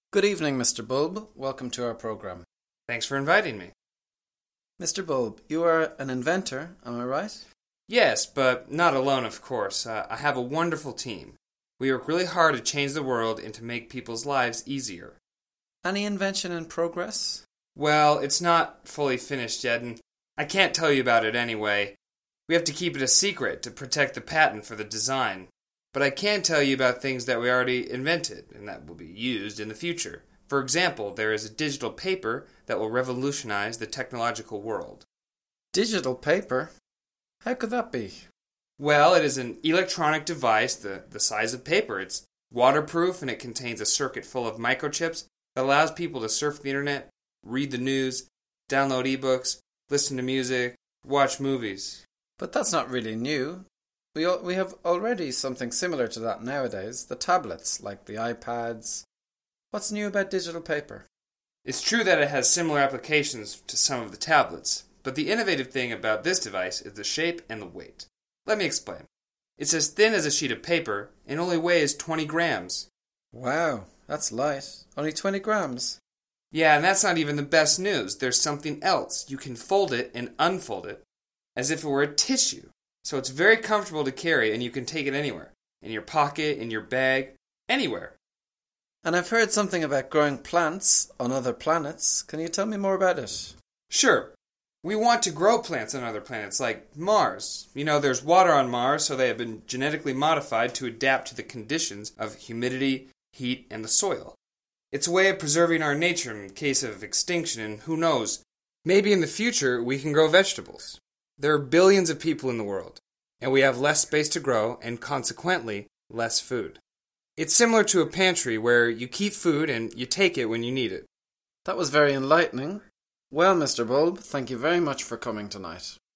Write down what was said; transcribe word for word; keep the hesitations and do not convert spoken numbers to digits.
Good evening, Mister Bulb. Welcome to our program. Thanks for inviting me. Mister Bulb, you are an inventor, am I right? Yes, but not alone, of course. Uh, I have a wonderful team. We work really hard to change the world and to make people's lives easier. Any invention in progress? Well, it's not fully finished yet, and I can't tell you about it anyway. We have to keep it a secret to protect the patent for the design. But I can tell you about things that we already invented and that will be used in the future. For example, there is a digital paper that will revolutionize the technological world. Digital paper? How could that be? Well, it is an electronic device the, the size of paper. It's waterproof and it contains a circuit full of microchips that allows people to surf the internet, read the news, download ebooks, listen to music, watch movies. But that's not really new. We al- we have already something similar to that nowadays, the tablets, like the iPads. What's new about digital paper? It's true that it has similar applications to some of the tablets, but the innovative thing about this device is the shape and the weight. Let me explain. It's as thin as a sheet of paper and only weighs twenty grams. Wow, that's light. Only twenty grams. Yeah, and that's not even the best news. There's something else. You can fold it and unfold it as if it were a tissue. So it's very comfortable to carry and you can take it anywhere. In your pocket, in your bag, anywhere. And I've heard something about growing plants on other planets. Can you tell me more about it? Sure. We want to grow plants on other planets, like Mars. You know, there's water on Mars, so they have been genetically modified to adapt to the conditions of humidity, heat, and the soil. It's a way of preserving our nature in case of extinction, and who knows, maybe in the future we can grow vegetables. There are billions of people in the world, and we have less space to grow, and consequently, less food. It's similar to a pantry where you keep food and you take it when you need it. That was very enlightening. Well, Mister Bulb, thank you very much for coming tonight.